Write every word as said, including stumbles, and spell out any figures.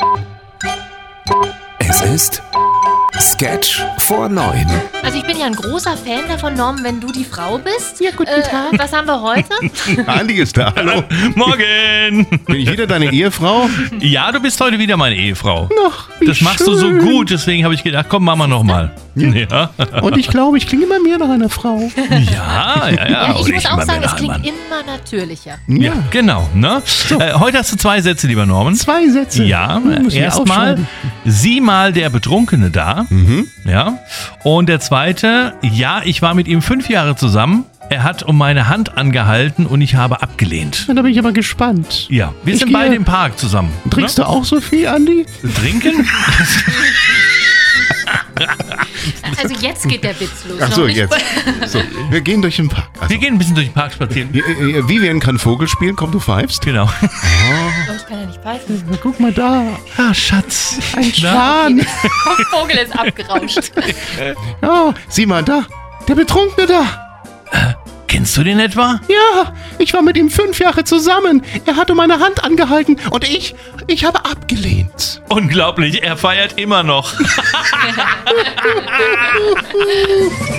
Es ist Sketch vor neun. Also ich bin ja ein großer Fan davon, Norm, wenn du die Frau bist. Ja, guten äh, Tag. Was haben wir heute? Andi ist da, hallo. Morgen! Bin ich wieder deine Ehefrau? Ja, du bist heute wieder meine Ehefrau. Ach, wie Das machst du so schön. gut, deswegen habe ich gedacht, komm, machen wir nochmal. Ja. Und ich glaube, ich klinge immer mehr nach einer Frau. Ja, ja, ja. Ja, ich Und muss auch immer sagen, mehr es nach klingt einem Mann. immer natürlicher. Ja, genau. Ne? Äh, heute hast du zwei Sätze, lieber Norman. Zwei Sätze. Ja, Hm, muss ich erstmal, aufschreiben. sieh mal der Betrunkene da. Mhm. Ja. Und der zweite, ja, ich war mit ihm fünf Jahre zusammen. Er hat um meine Hand angehalten und ich habe abgelehnt. Da bin ich aber gespannt. Ja, wir Ich sind gehe- beide im Park zusammen. Trinkst du auch so viel, Andi? Ne? Trinken? Also jetzt geht der Witz los. Ach noch so, nicht- jetzt. So, wir gehen durch den Park. Also, Wir gehen ein bisschen durch den Park spazieren. äh, äh, Vivian kann Vogel spielen, komm, du pfeifst. Genau. Oh, ich kann ja nicht pfeifen. Na, guck mal da, Ah, Schatz. ein Schwan. Der Vogel ist abgerauscht. Oh, sieh mal da, der Betrunkene da. Kennst du den etwa? Ja, ich war mit ihm fünf Jahre zusammen. Er hat um meine Hand angehalten und ich, ich habe abgelehnt. Unglaublich, er feiert immer noch.